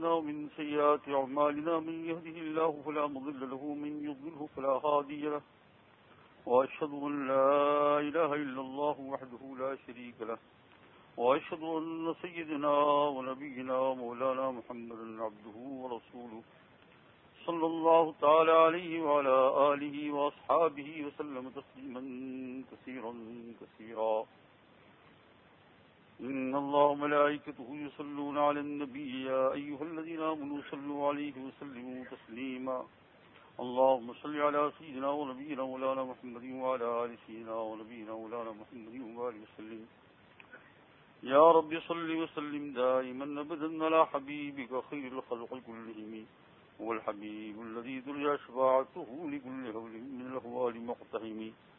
أنفسنا ومن سيئات أعمالنا من يهده الله فلا مضل له ومن يضلله فلا هادي له وأشهد أن لا إله إلا الله وحده لا شريك له وأشهد أن سيدنا ونبينا ومولانا محمدا عبده ورسوله صلى الله تعالى عليه وعلى آله وأصحابه وسلم تسليما كثيرا كثيرا. إن الله وملائكته يصلون على النبي يا أيها الذين آمنوا صلوا عليه وسلموا تسليما. اللهم صل على سيدنا ونبينا مولانا محمد وعلى آل سيدنا ونبينا مولانا محمد وآله وسلم. يا رب صل وسلم دائما أبدا على حبيبك خير الخلق كلهم هو الحبيب الذي درجى شفاعته لكل هول من الأهوال مقتحم.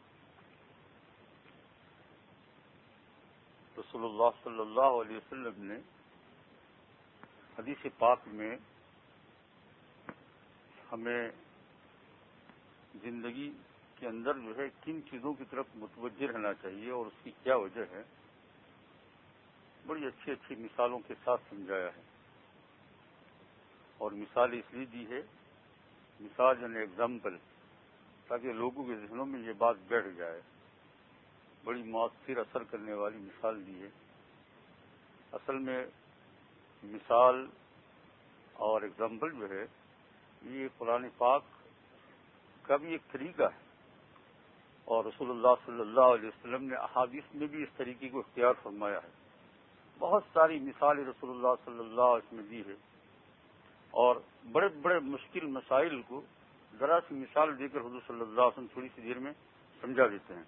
رسول اللہ صلی اللہ علیہ وسلم نے حدیث پاک میں ہمیں زندگی کے اندر جو ہے کن چیزوں کی طرف متوجہ رہنا چاہیے اور اس کی کیا وجہ ہے بڑی اچھی اچھی مثالوں کے ساتھ سمجھایا ہے. اور مثال اس لیے دی ہے مثال یعنی ایگزامپل تاکہ لوگوں کے ذہنوں میں یہ بات بیٹھ جائے. بڑی مؤثر اثر کرنے والی مثال دی ہے. اصل میں مثال اور ایگزامپل جو ہے یہ قرآن پاک کا بھی ایک طریقہ ہے اور رسول اللہ صلی اللہ علیہ وسلم نے احادیث میں بھی اس طریقے کو اختیار فرمایا ہے. بہت ساری مثالیں رسول اللہ صلی اللہ علیہ وسلم نے دی ہے اور بڑے بڑے مشکل مسائل کو ذرا سی مثال دے کر حضور صلی اللہ علیہ وسلم تھوڑی سی دیر میں سمجھا دیتے ہیں.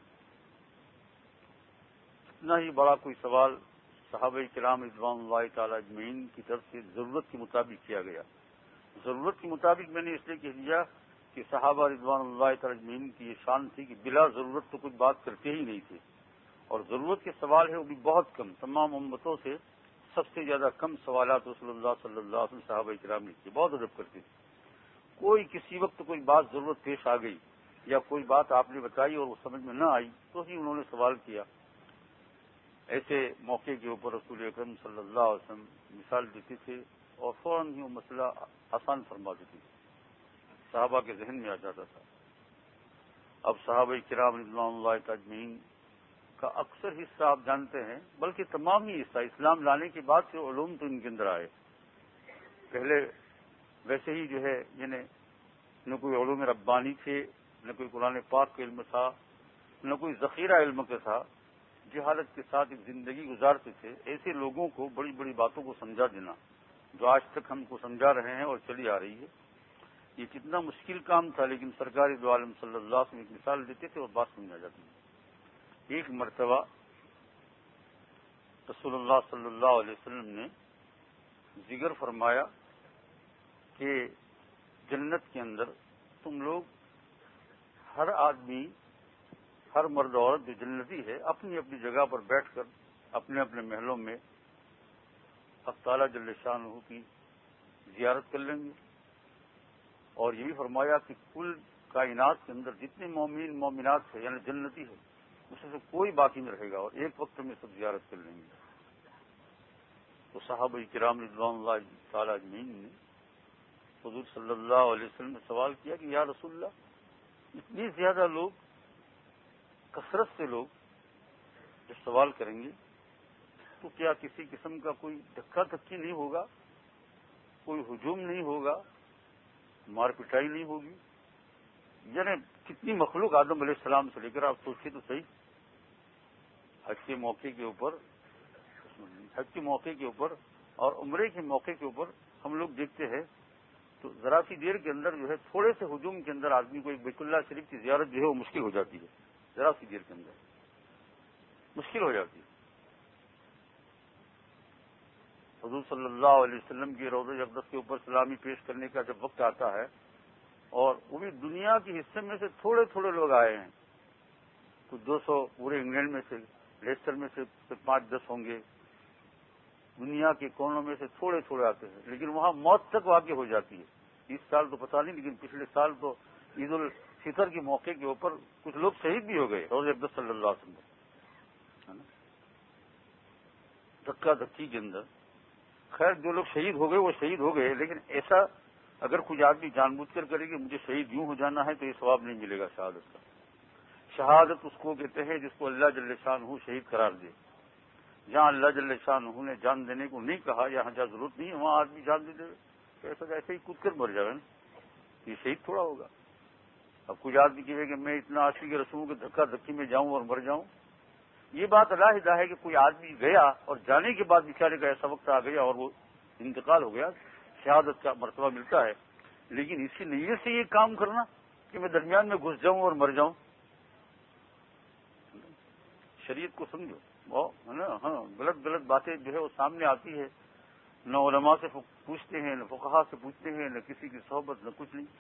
اتنا ہی بڑا کوئی سوال صحابہ کرام رضوان اللہ تعالی اجمعین کی طرف سے ضرورت کے مطابق کیا گیا. ضرورت کے مطابق میں نے اس لیے کہہ دیا کہ صحابہ رضوان اللہ تعالی اجمعین کی یہ شان تھی کہ بلا ضرورت تو کچھ بات کرتے ہی نہیں تھے اور ضرورت کے سوال ہے وہ بھی بہت کم. تمام امتوں سے سب سے زیادہ کم سوالات رسول اللہ صلی اللہ علیہ وسلم صحابہ کرام نے کیے. بہت ادب کرتے تھے. کوئی کسی وقت کوئی بات ضرورت پیش آ گئی یا کوئی بات آپ نے بتائی اور وہ سمجھ میں نہ آئی تو ہی انہوں نے سوال کیا. ایسے موقع کے اوپر رسول اکرم صلی اللہ علیہ وسلم مثال دیتے تھے اور فوراً ہی وہ مسئلہ آسان فرما دیتے تھے. صحابہ کے ذہن میں آ جاتا تھا. اب صحابہ کرام رضوان اللہ اجمعین کا اکثر حصہ آپ جانتے ہیں بلکہ تمام ہی حصہ اسلام لانے کے بعد سے علوم تو ان کے اندر آئے. پہلے ویسے ہی جو ہے یعنی نہ کوئی علوم ربانی تھے نہ کوئی قرآن پاک کا علم تھا نہ کوئی ذخیرہ علم کا تھا. جہالت کے ساتھ ایک زندگی گزارتے تھے. ایسے لوگوں کو بڑی بڑی باتوں کو سمجھا دینا جو آج تک ہم کو سمجھا رہے ہیں اور چلی آ رہی ہے یہ کتنا مشکل کام تھا لیکن سرکار دو عالم صلی اللہ علیہ وسلم ایک مثال دیتے تھے اور بات سمجھا جاتی ہے. ایک مرتبہ رسول اللہ صلی اللہ علیہ وسلم نے ذکر فرمایا کہ جنت کے اندر تم لوگ ہر آدمی ہر مرد عورت جو جنتی ہے اپنی اپنی جگہ پر بیٹھ کر اپنے اپنے محلوں میں اللہ تعالیٰ جل شانہ کی زیارت کر لیں گے. اور یہ بھی فرمایا کہ کل کائنات کے اندر جتنے مومن مومنات ہیں یعنی جنتی ہے اس میں سے کوئی باقی نہیں رہے گا اور ایک وقت میں سب زیارت کر لیں گے. تو صحابہ کرام رضوان اللہ تعالی اجمعین نے حضور صلی اللہ علیہ وسلم نے سوال کیا کہ یا رسول اللہ اتنی زیادہ لوگ کثرت سے لوگ جو سوال کریں گے تو کیا کسی قسم کا کوئی دھکا دھکی نہیں ہوگا کوئی ہجوم نہیں ہوگا مار پٹائی نہیں ہوگی. یعنی کتنی مخلوق آدم علیہ السلام سے لے کر آپ سوچیے تو صحیح حج کے موقع کے اوپر اور عمرے کے موقع کے اوپر ہم لوگ دیکھتے ہیں تو ذرا سی دیر کے اندر جو ہے تھوڑے سے ہجوم کے اندر آدمی کو ایک بیت اللہ شریف کی زیارت جو ہے وہ مشکل ہو جاتی ہے. ذرا سی دیر کے اندر مشکل ہو جاتی ہے. حضور صلی اللہ علیہ وسلم کی روضہ اقدس کے اوپر سلامی پیش کرنے کا جب وقت آتا ہے اور وہ بھی دنیا کے حصے میں سے تھوڑے تھوڑے لوگ آئے ہیں کچھ 200 پورے انگلینڈ میں سے لیسٹر میں سے 5-10 ہوں گے دنیا کے کونوں میں سے تھوڑے تھوڑے آتے ہیں لیکن وہاں موت تک واقع ہو جاتی ہے. اس سال تو پتہ نہیں لیکن پچھلے سال تو عید الفطر کے موقع کے اوپر کچھ لوگ شہید بھی ہو گئے روضہ اقدس صلی اللہ علیہ وسلم. دھکا دھکی کے اندر خیر جو لوگ شہید ہو گئے وہ شہید ہو گئے، لیکن ایسا اگر کوئی آدمی جان بوجھ کر کرے کہ مجھے شہید یوں ہو جانا ہے تو یہ ثواب نہیں ملے گا شہادت کا۔ شہادت اس کو کہتے ہیں جس کو اللہ جل شانہ شہید قرار دے۔ جہاں اللہ جل شانہ نے جان دینے کو نہیں کہا، یہاں جہاں ضرورت نہیں ہے وہاں آدمی جان دے دے تو ایسے ہی کود کر مر جائے نا، یہ شہید تھوڑا ہوگا۔ اب کچھ آدمی کہے کہ میں اتنا عاشق رسول ہوں کہ دھکا دھکی میں جاؤں اور مر جاؤں، یہ بات علیحدہ ہے کہ کوئی آدمی گیا اور جانے کے بعد بیچارے کا ایسا وقت آ گیا اور وہ انتقال ہو گیا، شہادت کا مرتبہ ملتا ہے۔ لیکن اسی نیت سے یہ کام کرنا کہ میں درمیان میں گھس جاؤں اور مر جاؤں، شریعت کو سمجھو ہے نا۔ ہاں غلط باتیں جو ہے وہ سامنے آتی ہے، نہ علماء سے پوچھتے ہیں، نہ فقہا سے پوچھتے ہیں، نہ کسی کی صحبت، نہ کچھ نہیں،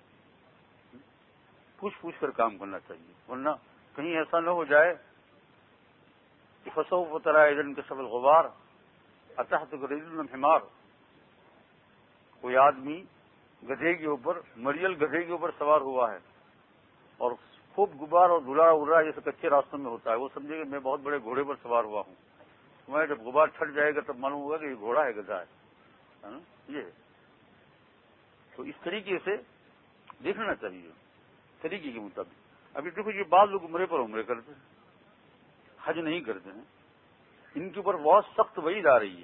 پوچھ کر کام کرنا چاہیے، ورنہ کہیں ایسا نہ ہو جائے کہ فسوف تری اذا انکشف الغبار اتحت رجل حمار، کوئی آدمی گدھے کے اوپر، مریل گدھے کے اوپر سوار ہوا ہے اور خوب غبار اور دھولا اڑ رہا ہے جیسے کچے راستوں میں ہوتا ہے، وہ سمجھے کہ میں بہت بڑے گھوڑے پر سوار ہوا ہوں، میں جب غبار چھٹ جائے گا تب معلوم ہوگا کہ یہ گھوڑا ہے، گدھا ہے نا، یہ تو اس طریقے سے دیکھنا چاہیے طریقے کے مطابق۔ ابھی دیکھو یہ بعض لوگ عمرے پر عمرے کرتے ہیں، حج نہیں کرتے ہیں، ان کے اوپر بہت سخت وعید آ رہی ہے،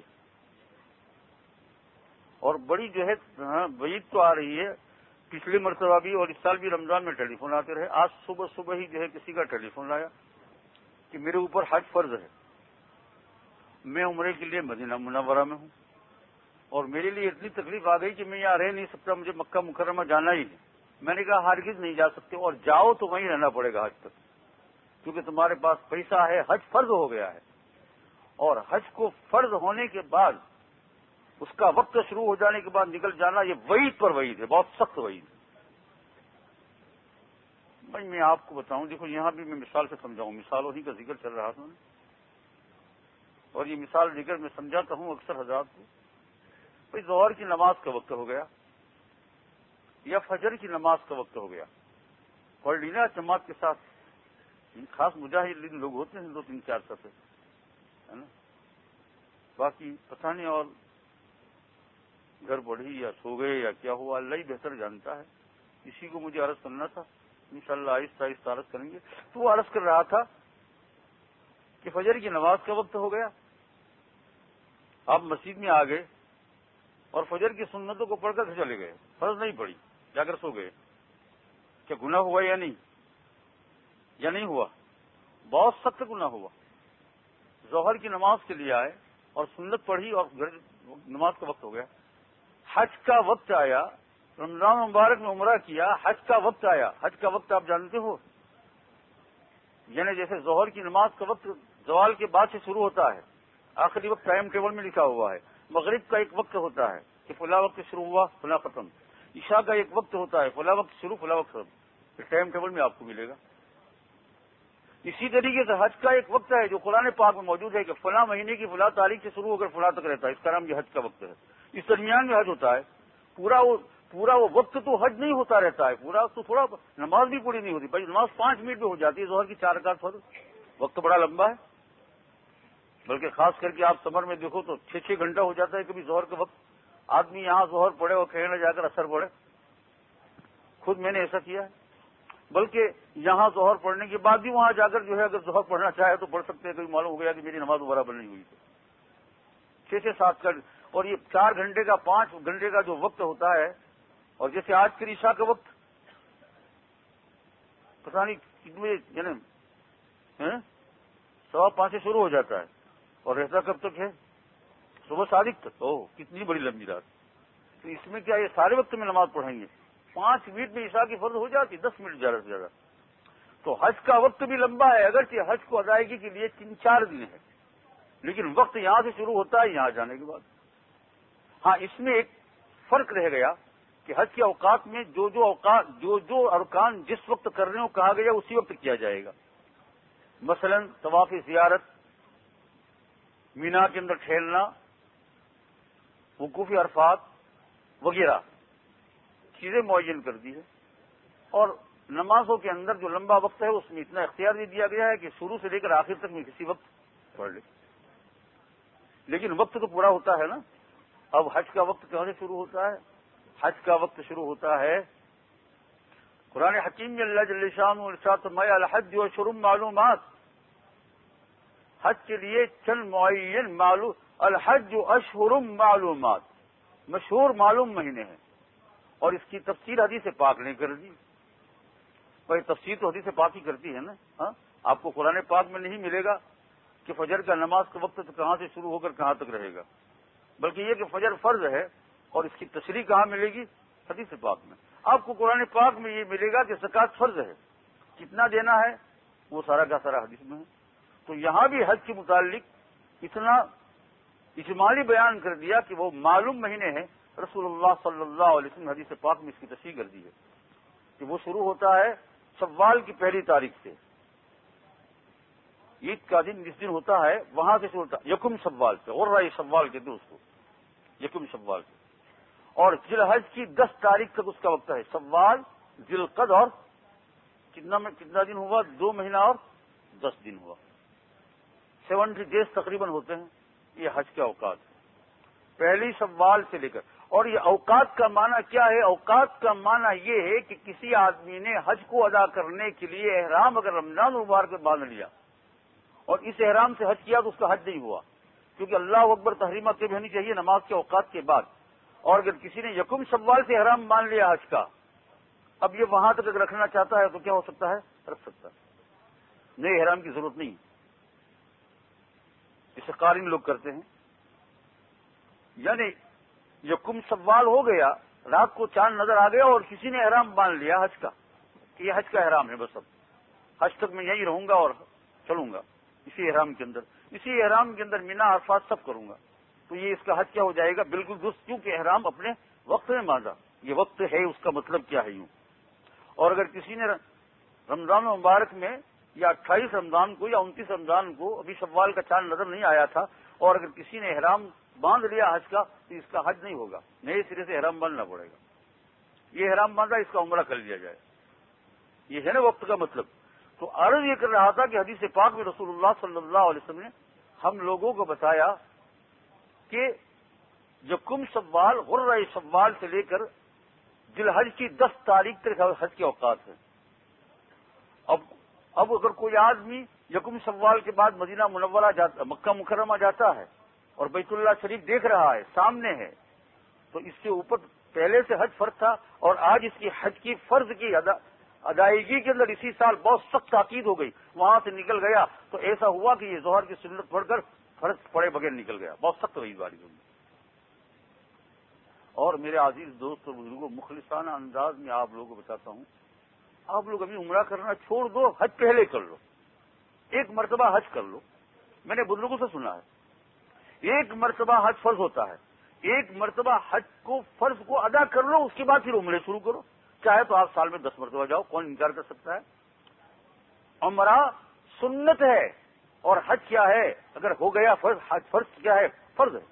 اور بڑی جو ہے وعید تو آ رہی ہے۔ پچھلی مرتبہ بھی اور اس سال بھی رمضان میں ٹیلی فون آتے رہے، آج صبح ہی جو ہے کسی کا ٹیلی فون آیا کہ میرے اوپر حج فرض ہے، میں عمرے کے لیے مدینہ منورہ میں ہوں اور میرے لیے اتنی تکلیف آ گئی کہ میں یہاں رہ نہیں سکتا، مجھے مکہ مکرمہ جانا ہی ہے۔ میں نے کہا ہرگز نہیں جا سکتے، اور جاؤ تو وہیں رہنا پڑے گا حج تک، کیونکہ تمہارے پاس پیسہ ہے، حج فرض ہو گیا ہے، اور حج کو فرض ہونے کے بعد اس کا وقت شروع ہو جانے کے بعد نکل جانا، یہ وعید پر وعید ہے، بہت سخت وعید ہے۔ بھائی میں آپ کو بتاؤں، دیکھو یہاں بھی میں مثال سے سمجھاؤں، مثالوں ہی کا ذکر چل رہا تھا اور یہ مثال ذکر میں سمجھاتا ہوں اکثر حضرات کو۔ بھائی ظہر کی نماز کا وقت ہو گیا یا فجر کی نماز کا وقت ہو گیا، پڑھ لی نا جماعت کے ساتھ، خاص مجاہدین لوگ ہوتے ہیں 2-3-4 صفحے ہے نا، باقی پتہ نہیں اور گھر بڑھی یا سو گئے یا کیا ہوا، اللہ ہی بہتر جانتا ہے۔ اسی کو مجھے عرض کرنا تھا، انشاءاللہ آہستہ آہستہ عرض کریں گے۔ تو وہ عرض کر رہا تھا کہ فجر کی نماز کا وقت ہو گیا، آپ مسجد میں آ گئے اور فجر کی سنتوں کو پڑھ کر چلے گئے، فرض نہیں پڑی، جا کر سو گئے، کیا گناہ ہوا یا نہیں ہوا؟ بہت سخت گناہ ہوا۔ ظہر کی نماز کے لیے آئے اور سنت پڑھی اور نماز کا وقت ہو گیا، حج کا وقت آیا، رمضان مبارک میں عمرہ کیا، حج کا وقت آیا۔ حج کا وقت آپ جانتے ہو، یعنی جیسے ظہر کی نماز کا وقت زوال کے بعد سے شروع ہوتا ہے، آخری وقت ٹائم ٹیبل میں لکھا ہوا ہے۔ مغرب کا ایک وقت ہوتا ہے کہ فلاں وقت شروع ہوا فلاں ختم، عشاء کا ایک وقت ہوتا ہے فلاں وقت شروع فلاں وقت ختم، ٹائم ٹیبل میں آپ کو ملے گا۔ اسی طریقے سے حج کا ایک وقت ہے جو قرآن پاک میں موجود ہے کہ فلاں مہینے کی فلاں تاریخ سے شروع ہو کر فلاں تک رہتا ہے، اس کا نام یہ حج کا وقت ہے۔ اس درمیان میں حج ہوتا ہے، پورا وہ وقت تو حج نہیں ہوتا رہتا ہے، پورا تو تھوڑا نماز بھی پوری نہیں ہوتی، بھائی نماز 5 منٹ میں ہو جاتی ہے، ظہر کی 4 رکعت فرض، وقت بڑا لمبا ہے، بلکہ خاص کر کے آپ سمر میں دیکھو تو 6 گھنٹہ ہو جاتا ہے کبھی ظہر کا وقت۔ آدمی یہاں ظہر پڑھے اور کہیں نہ جا کر اثر پڑھے، خود میں نے ایسا کیا ہے، بلکہ یہاں ظہر پڑھنے کے بعد بھی وہاں جا کر جو ہے اگر ظہر پڑھنا چاہے تو پڑھ سکتے ہیں، کبھی معلوم ہو گیا کہ میری نماز برابر نہیں ہوئی تو 6-7 کا، اور یہ 4 گھنٹے کا 5 گھنٹے کا جو وقت ہوتا ہے، اور جیسے آج کے عشاء کا وقت پتہ نہیں کتنے یعنی 5:15 سے شروع ہو جاتا ہے اور رہتا کب تک ہے؟ صبح صادق تک۔ کتنی بڑی لمبی رات، تو اس میں کیا یہ سارے وقت میں نماز پڑھیں گے؟ 5 منٹ میں عشاء کی فرض ہو جاتی، 10 منٹ زیادہ سے زیادہ۔ تو حج کا وقت بھی لمبا ہے، اگرچہ حج کو ادائیگی کے لیے 3-4 دن ہے، لیکن وقت یہاں سے شروع ہوتا ہے یہاں جانے کے بعد۔ ہاں اس میں ایک فرق رہ گیا کہ حج کے اوقات میں جو ارکان جس وقت کرنے کو کہا گیا اسی وقت کیا جائے گا، مثلا طواف زیارت، مینا کے اندر ٹھہرنا، وقوف عرفات وغیرہ چیزیں معین کر دی ہے، اور نمازوں کے اندر جو لمبا وقت ہے اس میں اتنا اختیار بھی دیا گیا ہے کہ شروع سے لے کر آخر تک میں کسی وقت پڑھ لے، لیکن وقت تو پورا ہوتا ہے نا۔ اب حج کا وقت کہاں سے شروع ہوتا ہے؟ حج کا وقت شروع ہوتا ہے قرآن حکیم میں اللہ جل شانہ ارشاد فرمایا الحج اشہر معلومات، حج کے لیے چند معین معلوم، الحج اشہر معلومات، مشہور معلوم مہینے ہیں، اور اس کی تفسیر حدیث پاک نے کر دی۔ بھائی تفسیر تو حدیث پاک ہی کرتی ہے نا، ہاں آپ کو قرآن پاک میں نہیں ملے گا کہ فجر کا نماز کا وقت کہاں سے شروع ہو کر کہاں تک رہے گا، بلکہ یہ کہ فجر فرض ہے اور اس کی تشریح کہاں ملے گی؟ حدیث پاک میں۔ آپ کو قرآن پاک میں یہ ملے گا کہ زکوٰۃ فرض ہے، کتنا دینا ہے وہ سارا کا سارا حدیث میں ہے۔ تو یہاں بھی حج کے متعلق اتنا اجمالی بیان کر دیا کہ وہ معلوم مہینے ہیں۔ رسول اللہ صلی اللہ علیہ وسلم نے حدیث پاک میں اس کی تشریح کر دی ہے کہ وہ شروع ہوتا ہے شوال کی پہلی تاریخ سے، عید کا دن جس دن ہوتا ہے وہاں سے شروع ہوتا ہے یکم شوال سے، غرہ شوال کہتے ہیں اس کو، یکم شوال سے، اور ذی الحج کی 10 تاریخ تک اس کا وقت ہے۔ شوال، ذی القعدہ، اور کتنا دن ہوا؟ 2 مہینہ اور 10 دن ہوا، 70 ڈیز تقریباً ہوتے ہیں۔ یہ حج کے اوقات پہلی شوال سے لے کر، اور یہ اوقات کا معنی کیا ہے؟ اوقات کا معنی یہ ہے کہ کسی آدمی نے حج کو ادا کرنے کے لیے احرام اگر رمضان المبارک میں باندھ لیا اور اس احرام سے حج کیا تو اس کا حج نہیں ہوا، کیونکہ اللہ اکبر تحریمہ تب ہونی چاہیے نماز کے اوقات کے بعد۔ اور اگر کسی نے یکم شوال سے احرام مان لیا حج کا، اب یہ وہاں تک اگر رکھنا چاہتا ہے تو کیا ہو سکتا ہے؟ رکھ سکتا ہے، نئے احرام کی ضرورت نہیں، اسے قارن لوگ کرتے ہیں۔ یعنی یکم شوال ہو گیا، رات کو چاند نظر آ گیا اور کسی نے احرام باندھ لیا حج کا کہ یہ حج کا احرام ہے، بس اب حج تک میں یہیں رہوں گا اور چلوں گا اسی احرام کے اندر، اسی احرام کے اندر مینا عرفات سب کروں گا، تو یہ اس کا حج کیا ہو جائے گا؟ بالکل درست، کیونکہ احرام اپنے وقت میں باندھا، یہ وقت ہے، اس کا مطلب کیا ہے یوں۔ اور اگر کسی نے رمضان مبارک میں یا 28 رمضان کو یا 29 رمضان کو، ابھی شوال کا چاند نظر نہیں آیا تھا، اور اگر کسی نے احرام باندھ لیا حج کا تو اس کا حج نہیں ہوگا، نئے سرے سے احرام باندھنا پڑے گا۔ یہ احرام باندھا، اس کا عمرہ کر لیا جائے، یہ ہے نا وقت کا مطلب۔ تو عرض یہ کر رہا تھا کہ حدیث پاک میں رسول اللہ صلی اللہ علیہ وسلم نے ہم لوگوں کو بتایا کہ یکم شوال، غرہ شوال سے لے کر ذی الحج کی 10 تاریخ تک حج کے اوقات ہیں۔ اب اگر کوئی آدمی یکم شوال کے بعد مدینہ منورہ جاتا، مکہ مکرمہ جاتا ہے اور بیت اللہ شریف دیکھ رہا ہے، سامنے ہے، تو اس کے اوپر پہلے سے حج فرض تھا، اور آج اس کی حج کی فرض کی ادائیگی کے اندر اسی سال بہت سخت تاکید ہو گئی، وہاں سے نکل گیا تو ایسا ہوا کہ یہ ظہر کی سنت پڑھ کر فرض پڑے بغیر نکل گیا، بہت سخت وعید باری ہوگی۔ اور میرے عزیز دوست اور بزرگوں، مخلصانہ انداز میں آپ لوگوں کو بتاتا ہوں، آپ لوگ ابھی عمرہ کرنا چھوڑ دو، حج پہلے کر لو، ایک مرتبہ حج کر لو۔ میں نے بزرگوں سے سنا ہے، ایک مرتبہ حج فرض ہوتا ہے، ایک مرتبہ حج کو فرض کو ادا کر لو، اس کے بعد پھر عمرے شروع کرو، چاہے تو آپ سال میں 10 مرتبہ جاؤ، کون انکار کر سکتا ہے؟ عمرہ سنت ہے، اور حج کیا ہے؟ اگر ہو گیا فرض، حج فرض کیا ہے؟ فرض ہے۔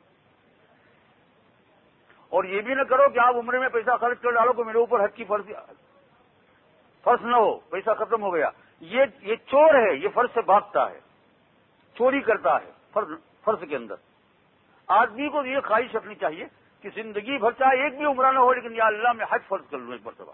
اور یہ بھی نہ کرو کہ آپ عمرے میں پیسہ خرچ کر ڈالو کہ میرے اوپر حج کی فرض نہ ہو، پیسہ ختم ہو گیا، یہ چور ہے، یہ فرض سے بھاگتا ہے، چوری کرتا ہے فرض کے اندر۔ آدمی کو یہ خواہش رکھنی چاہیے کہ زندگی بھر چاہے ایک بھی عمرہ نہ ہو، لیکن یا اللہ میں حج فرض کر لوں ایک مرتبہ۔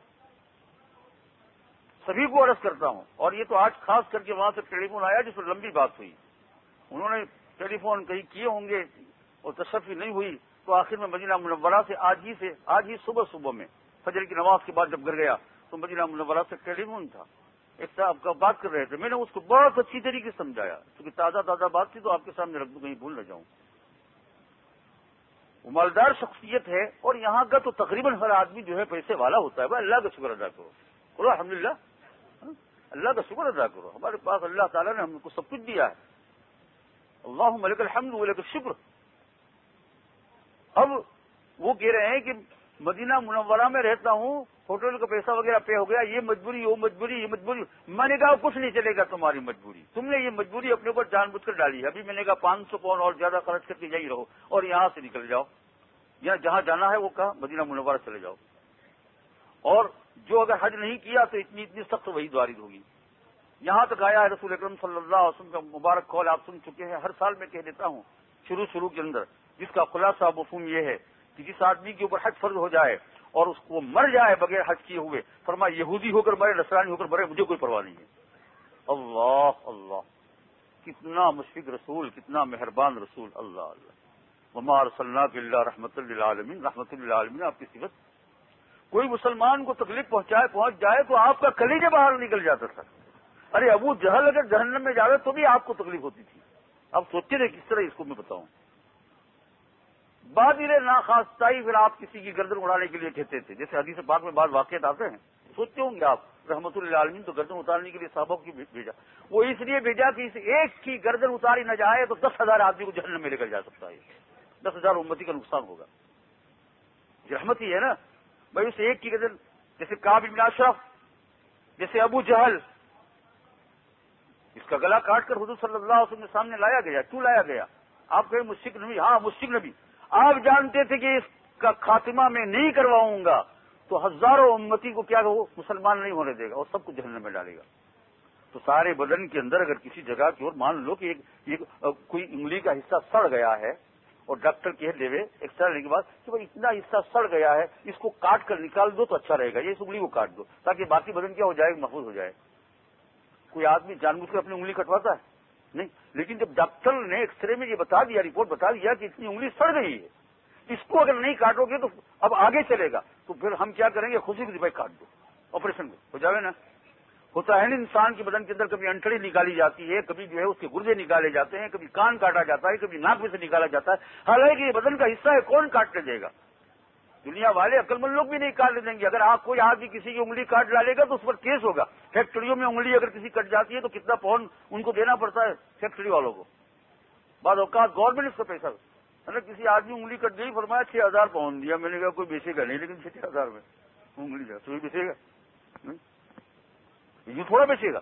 سبھی کو عرض کرتا ہوں، اور یہ تو آج خاص کر کے وہاں سے ٹیلی فون آیا جس پر لمبی بات ہوئی، انہوں نے ٹیلی فون کہیں کیے ہوں گے اور تشفی نہیں ہوئی، تو آخر میں مدینہ منورہ سے آج ہی صبح میں فجر کی نماز کے بعد جب گھر گیا تو مدینہ منورہ سے ٹیلی فون تھا، ایک صاحب کا بات کر رہے تھے، میں نے اس کو بہت اچھی طریقے سے سمجھایا، کیونکہ تازہ بات تھی تو آپ کے سامنے رکھ دوں، کہیں بھول نہ جاؤں۔ وہ مالدار شخصیت ہے، اور یہاں کا تو تقریباً ہر آدمی جو ہے پیسے والا ہوتا ہے، بھائی اللہ کا شکر ادا کرو، الحمدللہ، اللہ کا شکر ادا کرو، ہمارے پاس اللہ تعالیٰ نے ہم کو سب کچھ دیا ہے، اللہم لک الحمد و لک الشکر۔ اب وہ کہہ رہے ہیں کہ مدینہ منورہ میں رہتا ہوں، ہوٹل کا پیسہ وغیرہ پے ہو گیا، یہ مجبوری وہ مجبوری یہ مجبوری۔ میں نے کہا کچھ نہیں چلے گا تمہاری مجبوری، تم نے یہ مجبوری اپنے اوپر جان بوجھ کر ڈالی ہے۔ ابھی میں نے کہا 500 پاؤنڈ اور زیادہ خرچ کر کے یہیں رہو اور یہاں سے نکل جاؤ، یا جہاں جانا ہے وہ کہا مدینہ منورہ چلے جاؤ، اور جو اگر حج نہیں کیا تو اتنی سخت وعید وارد ہوگی۔ یہاں تک آیا ہے رسول اکرم صلی اللہ علیہ وسلم کا مبارک قول آپ سن چکے ہیں، ہر سال میں کہہ دیتا ہوں شروع کے اندر، جس کا خلاصہ مفہوم یہ ہے کہ جس آدمی کے اوپر حج فرض ہو جائے اور اس کو مر جائے بغیر حج کیے ہوئے، فرمایا یہودی ہو کر مرے، نصرانی ہو کر مرے، مجھے کوئی پرواہ نہیں ہے۔ اللہ اللہ، کتنا مشفق رسول، کتنا مہربان رسول، اللہ اللہ۔ وما ارسلناک الا رحمۃ للعالمین، رحمۃ للعالمین آپ کی صفت۔ کوئی مسلمان کو تکلیف پہنچ جائے تو آپ کا کلیجہ باہر نکل جاتا تھا۔ ارے ابو جہل اگر جہنم میں جاوے تو بھی آپ کو تکلیف ہوتی تھی۔ اب سوچتے تھے کس طرح اس کو میں بتاؤں۔ بادل ناخواستائی پھر آپ کسی کی گردن اڑانے کے لیے کہتے تھے، جیسے حدیث پاک میں بعض واقعات آتے ہیں، سوچتے ہوں گے آپ رحمۃ للعالمین تو گردن اتارنے کے لیے صحابہ کی بھیجا، وہ اس لیے بھیجا کہ اس ایک کی گردن اتاری نہ جائے تو 10,000 آدمی کو جہنم میں لے کر جا سکتا ہے، 10,000 امتی کا نقصان ہوگا۔ یہ رحمت ہی ہے نا بھائی، اس ایک کی گردن، جیسے کعب بن اشرف، جیسے ابو جہل، اس کا گلا کاٹ کر حضور صلی اللہ علیہ وسلم کے سامنے لایا گیا۔ کیوں لایا گیا؟ آپ کہیں مشرک نبی، ہاں مشرک نبی، آپ جانتے تھے کہ اس کا خاتمہ میں نہیں کرواؤں گا تو ہزاروں امتی کو کیا وہ مسلمان نہیں ہونے دے گا اور سب کو جہنم میں ڈالے گا۔ تو سارے بدن کے اندر اگر کسی جگہ کی اور مان لو کہ کوئی انگلی کا حصہ سڑ گیا ہے اور ڈاکٹر کہہ دے ایکسرے لینے کے بعد کہ بھائی اتنا حصہ سڑ گیا ہے، اس کو کاٹ کر نکال دو تو اچھا رہے گا، یہ اس انگلی کو کاٹ دو تاکہ باقی بدن کیا ہو جائے، محفوظ ہو جائے۔ کوئی آدمی جان بوجھ کر اپنی انگلی کٹواتا ہے؟ نہیں۔ لیکن جب ڈاکٹر نے ایکسرے میں یہ بتا دیا، رپورٹ بتا دیا کہ اتنی انگلی سڑ گئی ہے، اس کو اگر نہیں کاٹو گے تو اب آگے چلے گا، تو پھر ہم کیا کریں گے؟ خوشی بھائی کاٹ دو، آپریشن ہو جائے نا۔ ہوتا ہے نا انسان کے بدن کے اندر کبھی انٹڑی نکالی جاتی ہے، کبھی جو ہے اس کے گردے نکالے جاتے ہیں، کبھی کان کاٹا جاتا ہے، کبھی ناک میں سے نکالا جاتا ہے، حالانکہ یہ بدن کا حصہ ہے، کون کاٹنے دے گا؟ دنیا والے عقل مند لوگ بھی نہیں کاٹنے دیں گے۔ اگر آپ کوئی آدمی کسی کی انگلی کاٹ ڈالے گا تو اس پر کیس ہوگا۔ فیکٹریوں میں انگلی اگر کسی کٹ جاتی ہے تو کتنا پاؤنڈ ان کو دینا پڑتا ہے فیکٹری والوں کو، بعض اوقات گورنمنٹ اس کا پیسہ۔ کسی آدمی انگلی کٹ گئی، فرمایا 6,000 پاؤنڈ دیا۔ میں نے کہا کوئی بیچے گا نہیں، لیکن 6,000 میں انگلی جا تو بیچے گا؟ یہ تھوڑا بیچے گا؟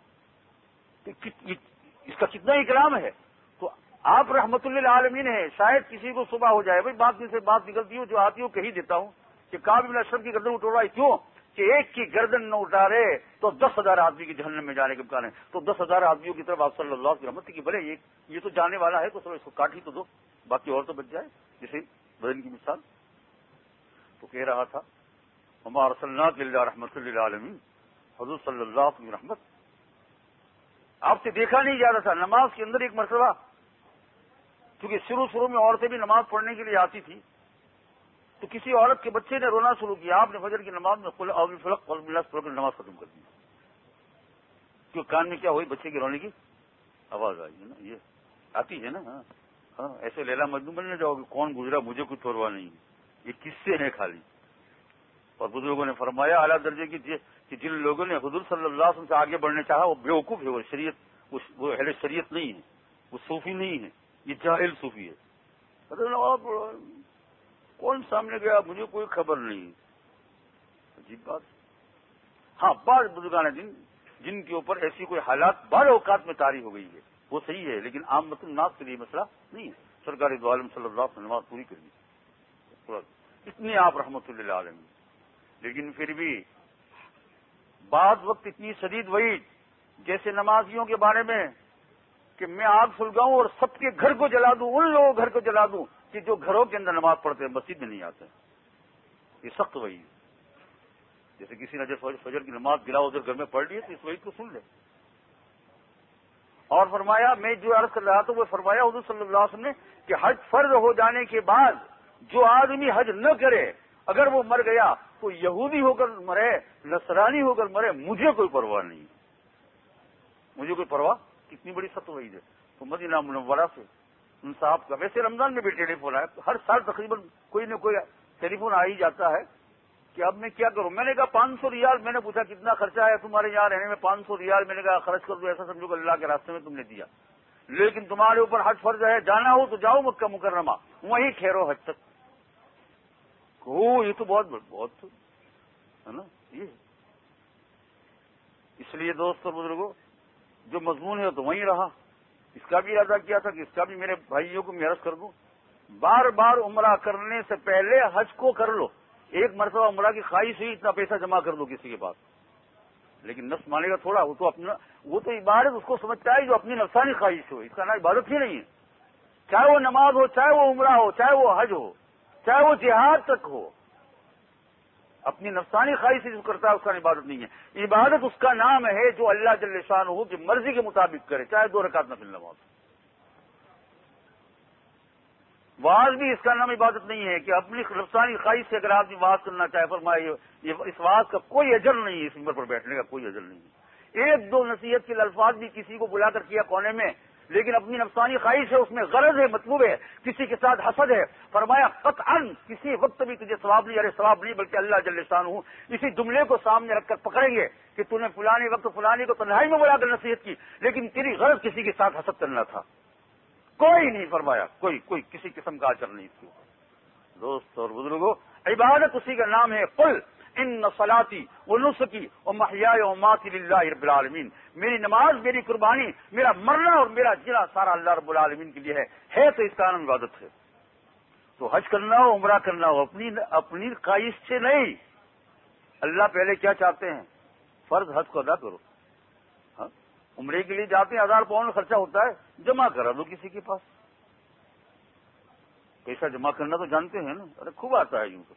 اس کا کتنا اکرام ہے۔ تو آپ رحمت للعالمین ہیں۔ شاید کسی کو صبح ہو جائے، بھائی بات سے بات نکلتی ہو جو آتی ہو کہی دیتا ہوں کہ کعب بن اشرف کی گردن اٹھائی، کیوں کہ ایک کی گردن نہ اٹھارے تو 10,000 آدمی کی جہنم میں جانے کے امکان ہے۔ تو 10,000 آدمیوں کی طرف آپ صلی اللہ علیہ وسلم کی بھلے یہ تو جانے والا ہے تو اس کو کاٹ ہی تو دو، باقی اور تو بچ جائے، جیسے بدن کی مثال۔ تو کہہ رہا تھا وما ارسلناک الا رحمۃ للعالمین، حضور صلی اللہ علیہ وسلم رحمت۔ آپ سے دیکھا نہیں جا رہا تھا۔ نماز کے اندر ایک مرتبہ، کیونکہ شروع میں عورتیں بھی نماز پڑھنے کے لیے آتی تھی، تو کسی عورت کے بچے نے رونا شروع کیا۔ آپ نے فجر کی نماز میں قل اعوذ بالفلق قل بالناس پڑھ کر نماز ختم کر دی، کیوں کان میں کیا ہوئی؟ بچے کے رونے کی آواز آئی ہے نا، یہ آتی ہے نا۔ ہاں ایسے لیلا مجنوں بننے جاؤ گے، کون گزرا مجھے کوئی پرواہ نہیں، یہ کس سے ہے خالی۔ اور بزرگوں نے فرمایا اعلیٰ درجے کی کہ جن لوگوں نے حضور صلی اللہ علیہ وسلم سے آگے بڑھنے چاہا وہ بیوقوف ہے، وہ اہل شریعت نہیں ہے، وہ صوفی نہیں ہے، یہ جاہل صوفی ہے۔ کون سامنے گیا مجھے کوئی خبر نہیں، عجیب بات۔ ہاں بعض بزرگان دین جن کے اوپر ایسی کوئی حالات بعض اوقات میں طاری ہو گئی ہے وہ صحیح ہے، لیکن عامت الناس کے لیے مسئلہ نہیں ہے۔ سرکار دو عالم صلی اللہ علیہ وسلم نماز پوری کر دی، اتنے آپ رحمت للعالمین۔ لیکن پھر بھی بعض وقت اتنی شدید وعید، جیسے نمازیوں کے بارے میں کہ میں آگ سلگاؤں اور سب کے گھر کو جلا دوں، ان لوگوں گھر کو جلا دوں کہ جو گھروں کے اندر نماز پڑھتے ہیں مسجد میں نہیں آتے، یہ سخت وعید۔ جیسے کسی نے جب فجر کی نماز گرا ادھر گھر میں پڑھ لی تو اس وعید کو سن لے۔ اور فرمایا، میں جو عرض کر رہا تھا وہ فرمایا حضور صلی اللہ علیہ وسلم نے کہ حج فرض ہو جانے کے بعد جو آدمی حج نہ کرے اگر وہ مر گیا تو یہودی ہو کر مرے، نصرانی ہو کر مرے، مجھے کوئی پرواہ نہیں، مجھے کوئی پرواہ۔ کتنی بڑی سخت وعید ہے۔ تو مدینہ منورہ سے ان صاحب کا، ویسے رمضان میں بھی ٹیلی فون آیا، ہر سال تقریباً کوئی نہ کوئی ٹیلی فون آ ہی جاتا ہے کہ اب میں کیا کروں۔ میں نے کہا 500 ریال، میں نے پوچھا کتنا خرچہ ہے تمہارے یہاں رہنے میں؟ 500 ریال میں نے کہا خرچ کر دو، ایسا سمجھو کہ اللہ کے راستے میں تم نے دیا، لیکن تمہارے اوپر حج فرض ہے، جانا ہو تو جاؤ مکہ مکرمہ، وہیں ٹھہرو حج تک۔ یہ تو بہت ہے نا یہ۔ اس لیے دوست اور بزرگوں، جو مضمون ہے تو وہیں رہا۔ اس کا بھی ارادہ کیا تھا کہ اس کا بھی میرے بھائیوں کو میں عرض کر دوں، بار بار عمرہ کرنے سے پہلے حج کو کر لو۔ ایک مرتبہ عمرہ کی خواہش ہوئی، اتنا پیسہ جمع کر دو کسی کے پاس، لیکن نفس مانے گا تھوڑا، وہ تو عبادت اس کو سمجھتا ہے جو اپنی نفسانی خواہش ہو، اس کا نام عبادت ہی نہیں ہے۔ چاہے وہ نماز ہو، چاہے وہ عمرہ ہو، چاہے وہ حج ہو، چاہے وہ جہاد تک ہو، اپنی نفسانی خواہش سے جو کرتا ہے اس کا عبادت نہیں ہے. عبادت اس کا نام ہے جو اللہ جل شانہ کی مرضی کے مطابق کرے، چاہے 2 رکعت نفل نماز. واز بھی اس کا نام عبادت نہیں ہے کہ اپنی نفسانی خواہش سے اگر آپ نے واز کرنا چاہے، فرمائے اس واز کا کوئی اجر نہیں ہے، اس ممبر پر بیٹھنے کا کوئی اجر نہیں ہے. 1-2 نصیحت کے الفاظ بھی کسی کو بلا کر کیا کونے میں، لیکن اپنی نفسانی خواہش ہے، اس میں غرض ہے، مطلوب ہے، کسی کے ساتھ حسد ہے، فرمایا قطعاً کسی وقت بھی تجھے ثواب نہیں، ارے ثواب نہیں بلکہ اللہ جل شانہ اسی جملے کو سامنے رکھ کر پکڑیں گے کہ تو نے فلانی وقت فلانی کو تنہائی میں بلا کر نصیحت کی، لیکن تیری غرض کسی کے ساتھ حسد کرنا تھا. کوئی نہیں، فرمایا کوئی کسی قسم کا اجر نہیں تھی. دوست اور بزرگوں، عبادت اسی کا نام ہے. قل ان صلاتی ونسکی ومحیای ومماتی للہ رب العالمین، میری نماز، میری قربانی، میرا مرنا اور میرا جینا سارا اللہ رب العالمین کے لیے ہے تو اس کا نام عبادت ہے. تو حج کرنا ہو، عمرہ کرنا ہو، اپنی خواہش سے نہیں. اللہ پہلے کیا چاہتے ہیں؟ فرض حج کو ادا کرو. عمرے کے لیے جاتے ہیں، 1000 پاؤنڈ خرچہ ہوتا ہے، جمع کرا دو کسی کے پاس. پیسہ جمع کرنا تو جانتے ہیں نا، ارے خوب آتا ہے یوں تو.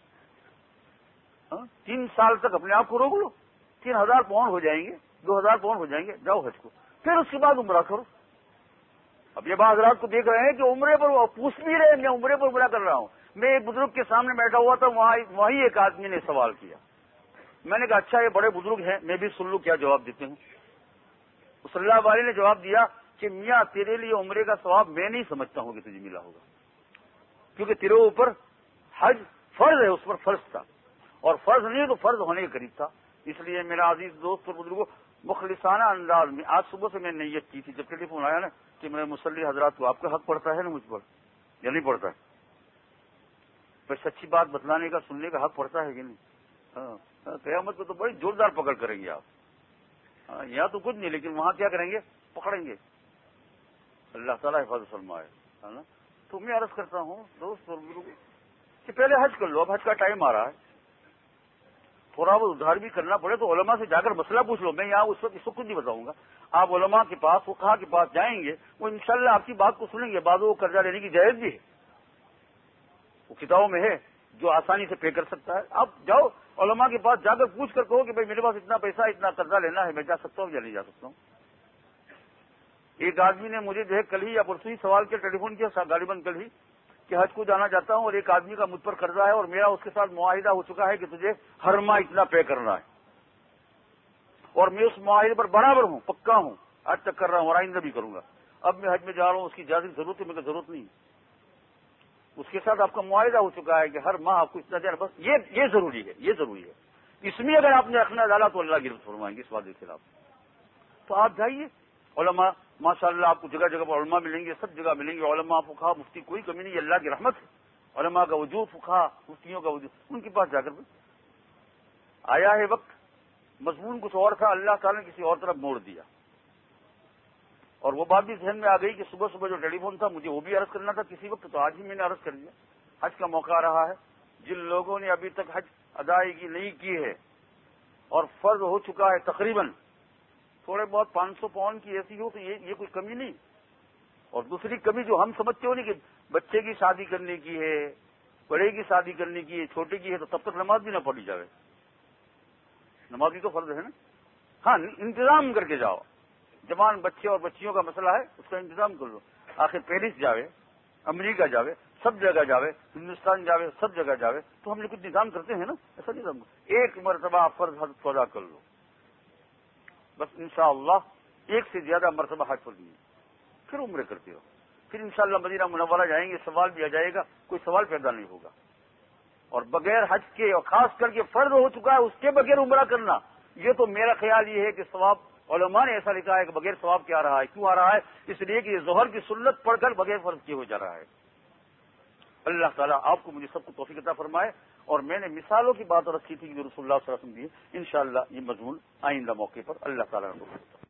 3 سال تک اپنے آپ کو روک لو، 3000 پاؤنڈ ہو جائیں گے، 2000 پاؤنڈ ہو جائیں گے، جاؤ حج کو، پھر اس کے بعد عمرہ کرو. اب یہ بعض حضرات کو دیکھ رہے ہیں کہ عمرے پر وہ پوچھ بھی رہے ہیں، میں عمرے پر عمرہ کر رہا ہوں. میں ایک بزرگ کے سامنے بیٹھا ہوا تھا، وہیں ایک آدمی نے سوال کیا. میں نے کہا اچھا یہ بڑے بزرگ ہیں، میں بھی سن لوں کیا جواب دیتے ہیں. اس اللہ والے نے جواب دیا کہ میاں تیرے لیے عمرے کا ثواب میں نہیں سمجھتا ہوں کہ تجھے ملا ہوگا، کیونکہ تیرے اوپر حج فرض ہے، اس پر فرض تھا، اور فرض نہیں تو فرض ہونے کے قریب تھا. اس لیے میرا عزیز دوست اور بزرگوں، مخلصانہ انداز میں آج صبح سے میں نے نیت کی تھی جب ٹیلی فون آیا نا کہ میرے مصلی حضرات کو آپ کا حق پڑتا ہے نا مجھ پر یا نہیں پڑتا ہے، بس سچی بات بتلانے کا، سننے کا حق پڑتا ہے کہ نہیں. قیامت کو تو بڑی زوردار پکڑ کریں گے آپ. یہاں تو کچھ نہیں، لیکن وہاں کیا کریں گے؟ پکڑیں گے. اللہ تعالیٰ حفاظت فرمائے. تو میں عرض کرتا ہوں دوست اور بزرگوں کہ پہلے حج کر لو، اب حج کا ٹائم آ رہا ہے، تھوڑا بہت ادھار بھی کرنا پڑے تو علماء سے جا کر مسئلہ پوچھ لو. میں یہاں اس وقت کچھ نہیں بتاؤں گا. آپ علماء کے پاس، فقہا کے پاس جائیں گے، وہ انشاءاللہ آپ کی بات کو سنیں گے. بعضوں کو قرضہ لینے کی جائز بھی ہے، وہ کتابوں میں ہے، جو آسانی سے پے کر سکتا ہے. آپ جاؤ علماء کے پاس، جا کر پوچھ کر کہو کہ بھائی میرے پاس اتنا پیسہ، اتنا قرضہ لینا ہے، میں جا سکتا ہوں یا نہیں جا سکتا ہوں. ایک آدمی نے مجھے جو ہے کل ہی یا پرسوں ہی سوال کیا، ٹیلی فون کیا، غالباً کل ہی، کہ حج کو جانا چاہتا ہوں اور ایک آدمی کا مجھ پر قرضہ ہے اور میرا اس کے ساتھ معاہدہ ہو چکا ہے کہ تجھے ہر ماہ اتنا پے کرنا ہے، اور میں اس معاہدے پر برابر ہوں، پکا ہوں، آج تک کر رہا ہوں اور آئندہ بھی کروں گا. اب میں حج میں جا رہا ہوں، اس کی اجازت کی ضرورت ہے؟ میرے کو ضرورت نہیں. اس کے ساتھ آپ کا معاہدہ ہو چکا ہے کہ ہر ماہ آپ کو اتنا دینا، بس یہ ضروری ہے، یہ ضروری ہے. اس میں اگر آپ نے رکھنا ڈالا تو اللہ گرفت فرمائیں گے اس بات کے خلاف. تو آپ جائیے، علماء ماشاء اللہ آپ کو جگہ جگہ پر علماء ملیں گے، سب جگہ ملیں گے. علماء، فقہا، مفتی، کوئی کمی نہیں ہے، اللہ کی رحمت ہے. علماء کا وجود، فقہا، مفتیوں کا وجود، ان کے پاس جا کر آیا ہے وقت. مضمون کچھ اور تھا، اللہ تعالیٰ نے کسی اور طرف موڑ دیا. اور وہ بات بھی ذہن میں آ گئی کہ صبح صبح جو ٹیلی فون تھا مجھے وہ بھی عرض کرنا تھا کسی وقت، تو آج ہی میں نے عرض کر دیا. حج کا موقع آ رہا ہے، جن لوگوں نے ابھی تک حج ادائیگی نہیں کی ہے اور فرض ہو چکا ہے تقریباً، تھوڑے بہت 500 پاؤنڈ کی ایسی ہو تو یہ کوئی کمی نہیں. اور دوسری کمی جو ہم سمجھتے ہو نہیں کہ بچے کی شادی کرنے کی ہے، بڑے کی شادی کرنے کی ہے، چھوٹے کی ہے، تو تب تک نماز بھی نہ پڑھی جائے. نماز بھی تو فرض ہے نا. ہاں انتظام کر کے جاؤ، جوان بچے اور بچیوں کا مسئلہ ہے، اس کا انتظام کر لو. آخر پیرس جاوے، امریکہ جاوے، سب جگہ جاوے، ہندوستان جاوے، سب جگہ جاوے، تو ہم نے کچھ نظام کرتے ہیں نا، ایسا نظام. ایک مرتبہ آپ فرض حج ادا کر لو، بس انشاءاللہ ایک سے زیادہ مرتبہ حج پر نہیں، پھر عمرے کرتے ہو، پھر انشاءاللہ مدینہ منورہ جائیں گے، سوال بھی آ جائے گا، کوئی سوال پیدا نہیں ہوگا. اور بغیر حج کے، اور خاص کر کے فرض ہو چکا ہے اس کے بغیر عمرہ کرنا، یہ تو میرا خیال یہ ہے کہ ثواب، علماء نے ایسا لکھا ہے کہ بغیر ثواب کے آ رہا ہے. کیوں آ رہا ہے؟ اس لیے کہ یہ ظہر کی سنت پڑھ کر بغیر فرض کیے ہو جا رہا ہے. اللہ تعالیٰ آپ کو، مجھے سب کو توفیق عطا فرمائے. اور میں نے مثالوں کی بات رکھی تھی جو رسول اللہ صلی اللہ علیہ وسلم دی. انشاءاللہ یہ مضمون آئندہ موقع پر اللہ تعالیٰ نے